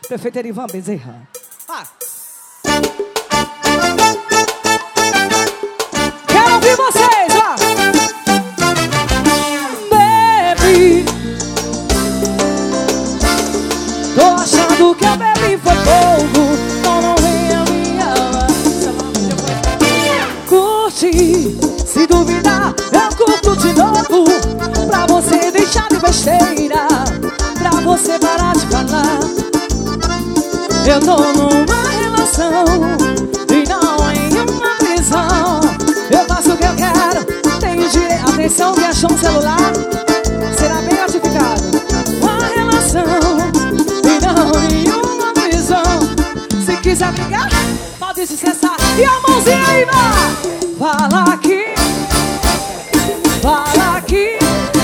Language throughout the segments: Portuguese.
Prefeito Erivan Bezerra. Quero ouvir vocês, ó. Baby, tô achando que eu bebi foi pouco. Então não venha me amar. Curte, se duvidar, eu curto de novo. Pra você deixar de besteira, pra você parar de falar. Eu tô numa relação e não em uma prisão. Eu faço o que eu quero, tenho direito. Atenção que achou um celular, será bem notificado. Uma relação e não em uma prisão. Se quiser brigar, pode se cessar. E a mãozinha aí, vai! Fala aqui, fala aqui.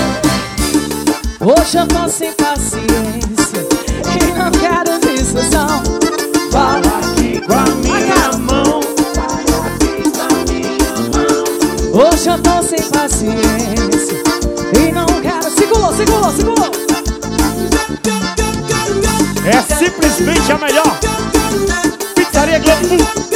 Hoje eu tô sem paciência e não quero discussão. Fala aqui com a minha mão. Fala aqui com a minha mão. Hoje eu tô sem paciência e não quero. Segurou, segurou, segurou. É simplesmente a melhor Pizzaria Globo.